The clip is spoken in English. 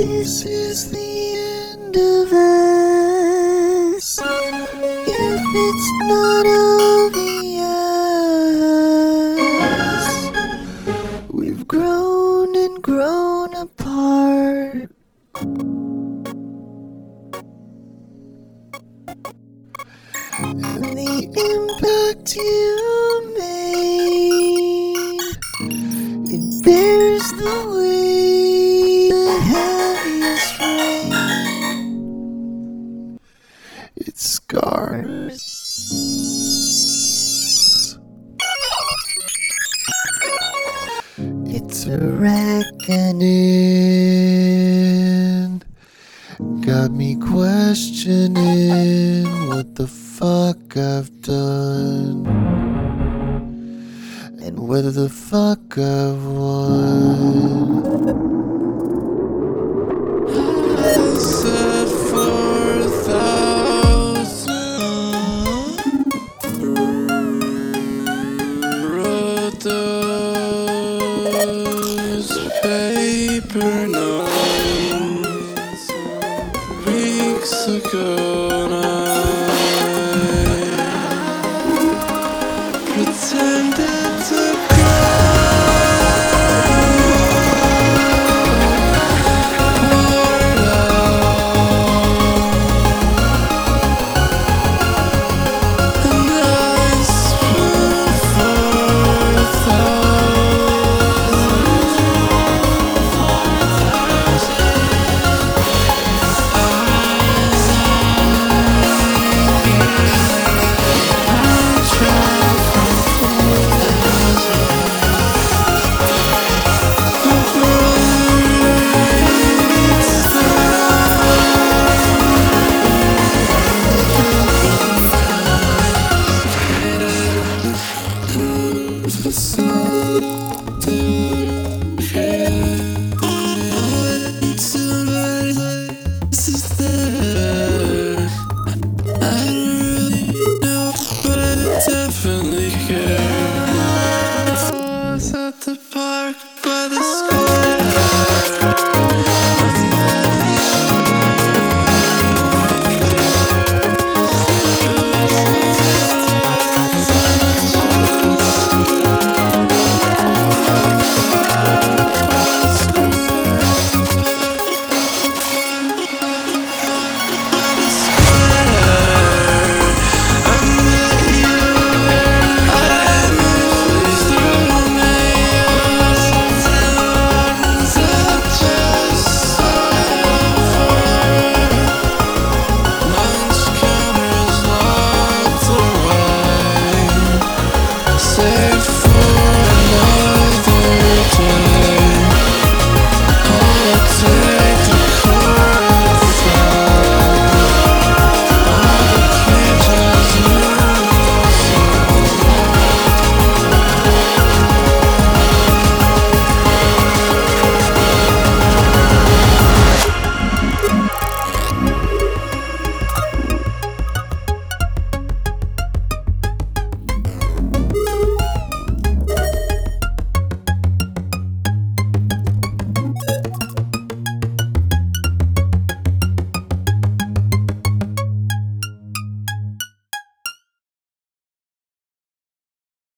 this is the end of us. If it's not obvious, we've grown and grown apart. And the impact you made, it bears the weight, the heaviest rain. It scars. It's a reckoning. Got me questioning what the fuck I've done, and whether the fuck I've won. I said 4,000, wrote those paper notes weeks ago.